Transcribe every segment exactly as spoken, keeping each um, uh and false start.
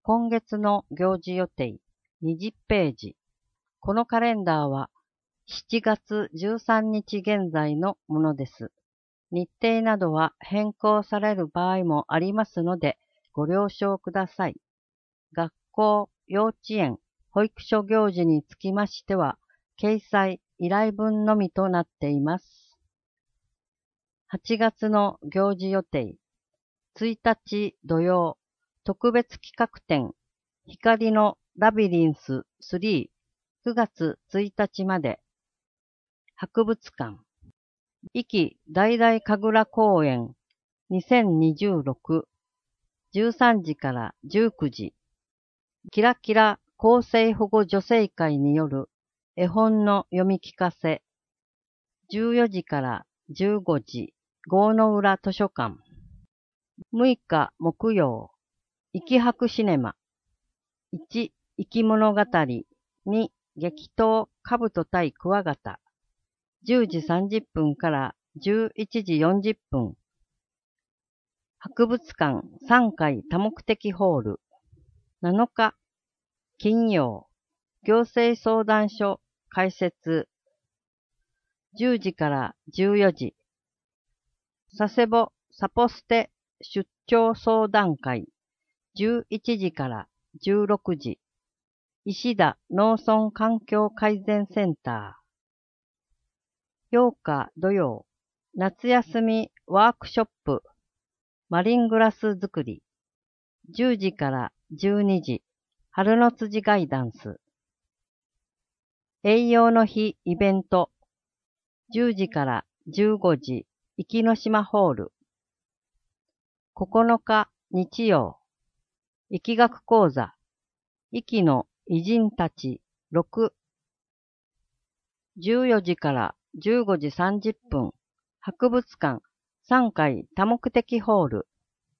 今月の行事予定にじゅっページ。このカレンダーはしちがつじゅうさんにち現在のものです。日程などは変更される場合もありますのでご了承ください。学校、幼稚園、保育所行事につきましては、掲載依頼文のみとなっています。はちがつの行事予定。ついたち土曜、特別企画展、光のラビリンススリー、くがつついたちまで。博物館。壱岐大々神楽公演にせんにじゅうろく、じゅうさんじからじゅうくじ。キラキラ厚生保護女性会による絵本の読み聞かせ。じゅうよじからじゅうごじ、郷の浦図書館。むいか木曜、壱岐博シネマ。いち、生き物語。に、激闘兜対クワガタ。じゅうじさんじゅっぷんからじゅういちじよんじゅっぷん。博物館さんかい多目的ホール。なのか、金曜、行政相談所開設。じゅうじからじゅうよじ。佐世保サポステ出張相談会。じゅういちじからじゅうろくじ。石田農村環境改善センター。ようか土曜、夏休みワークショップ。マリングラス作り。じゅうじからじゅうにじ。春の辻ガイダンス。栄養の日イベント。じゅうじからじゅうごじ。壱岐の島ホール。ここのか日曜。壱岐学講座。壱岐の偉人たちろく。じゅうよじからじゅうごじさんじゅっぷん。博物館さんかい多目的ホール。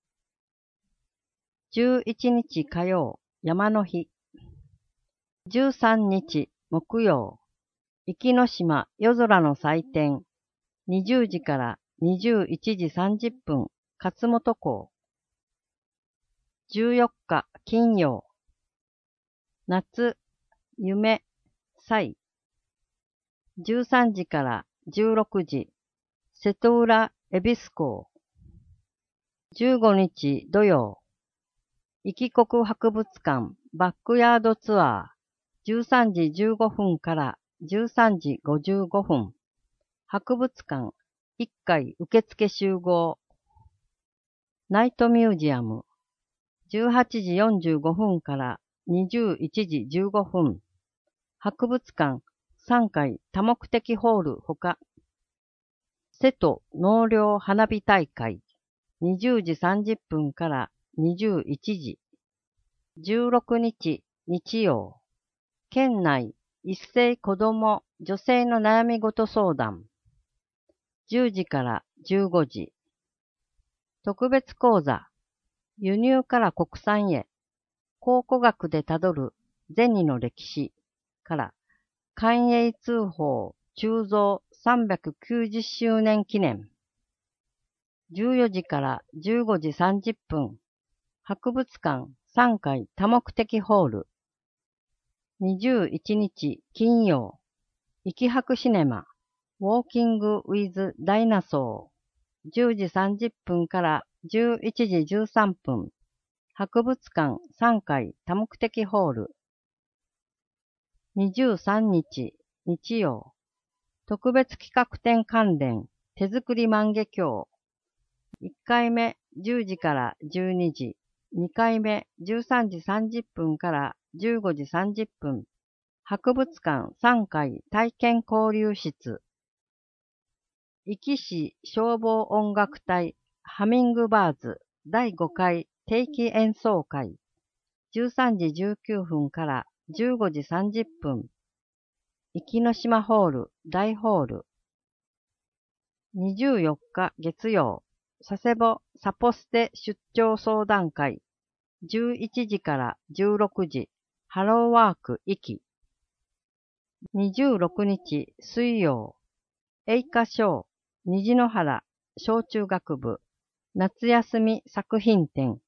じゅういちにち火曜、山の日。じゅうさんにち木曜、壱岐の島夜空の祭典。にじゅうじからにじゅういちじさんじゅっぷん、勝本港。じゅうよっか金曜、夏、夢、祭。じゅうさんじからじゅうろくじ、瀬戸浦恵比寿港。じゅうごにち土曜、壱岐国博物館バックヤードツアー。じゅうさんじじゅうごふんからじゅうさんじごじゅうごふん。博物館いっかい受付集合。ナイトミュージアム。じゅうはちじよんじゅうごふんからにじゅういちじじゅうごふん。博物館さんかい多目的ホールほか。瀬戸納涼花火大会。にじゅうじさんじゅっぷんからにじゅういちじ。じゅうろくにち日曜。県内一斉子ども女性の悩み事相談。じゅうじからじゅうごじ。特別講座。輸入から国産へ。考古学でたどる銭の歴史から寛永通宝鋳造さんびゃくきゅうじゅっしゅうねん記念。じゅうよじからじゅうごじさんじゅっぷん。博物館さんかい多目的ホール。にじゅういちにち金曜。壱岐博シネマ。ウォーキングウィズダイナソー。じゅうじさんじゅっぷんからじゅういちじじゅうさんぷん。博物館さんかい多目的ホール。にじゅうさんにち日曜。特別企画展関連手作り万華鏡。いっかいめじゅうじからじゅうにじ。にかいめじゅうさんじさんじゅっぷんからじゅうごじさんじゅっぷん。博物館さんかい体験交流室。壱岐市消防音楽隊ハミングバーズだいごかい定期演奏会。じゅうさんじじゅうきゅうふんからじゅうごじさんじゅっぷん。壱岐の島ホール大ホール。にじゅうよっか月曜。佐世保サポステ出張相談会。じゅういちじからじゅうろくじ。ハローワーク壱岐。にじゅうろくにち水曜。栄華賞虹の原小中学部夏休み作品展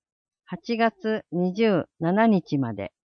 はちがつにじゅうしちにちまで。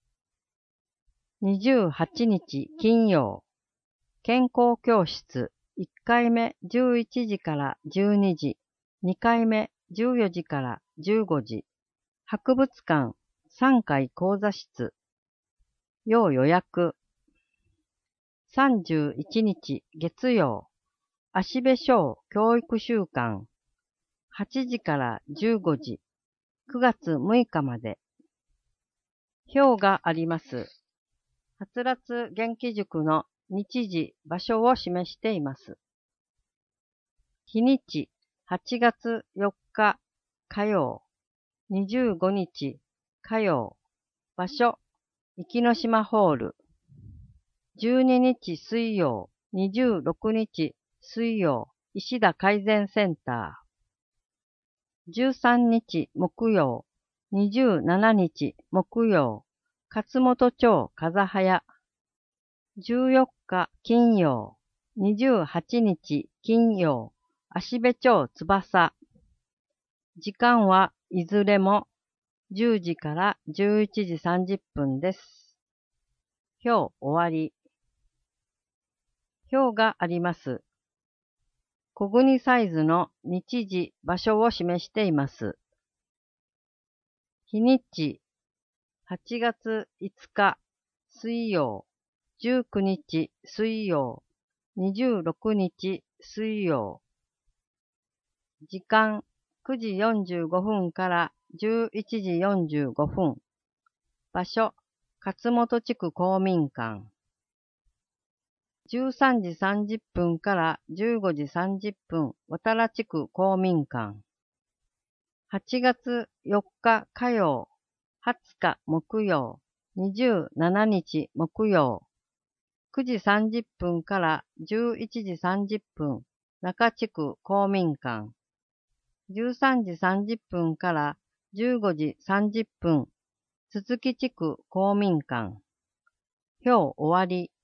にじゅうはちにち金曜、健康教室いっかいめじゅういちじからじゅうにじ、にかいめじゅうよじからじゅうごじ、博物館さんかい講座室、要予約。さんじゅういちにち月曜、芦部小教育週間、はちじからじゅうごじ、くがつむいかまで。表があります。はつらつ元気塾の日時、場所を示しています。日にち、はちがつよっか火曜、にじゅうごにち火曜、場所、壱岐島ホール。じゅうににち水曜、にじゅうろくにち水曜、石田改善センター。じゅうさんにち木曜、にじゅうしちにち木曜、勝本町風早。じゅうよっか金曜、にじゅうはちにち金曜、芦部町翼。時間はいずれもじゅうじからじゅういちじさんじゅっぷんです。表終わり。表があります。小国サイズの日時、場所を示しています。日にち、はちがついつか水曜、じゅうくにち水曜、にじゅうろくにち水曜。時間、くじよんじゅうごふんからじゅういちじよんじゅうごふん。場所、勝本地区公民館。じゅうさんじさんじゅっぷんからじゅうごじさんじゅっぷん、渡良地区公民館。はちがつよっか火曜、はつか木曜、にじゅうしちにち木曜。くじさんじゅっぷんからじゅういちじさんじゅっぷん、中地区公民館。じゅうさんじさんじゅっぷんからじゅうごじさんじゅっぷん、鈴木地区公民館。表終わり。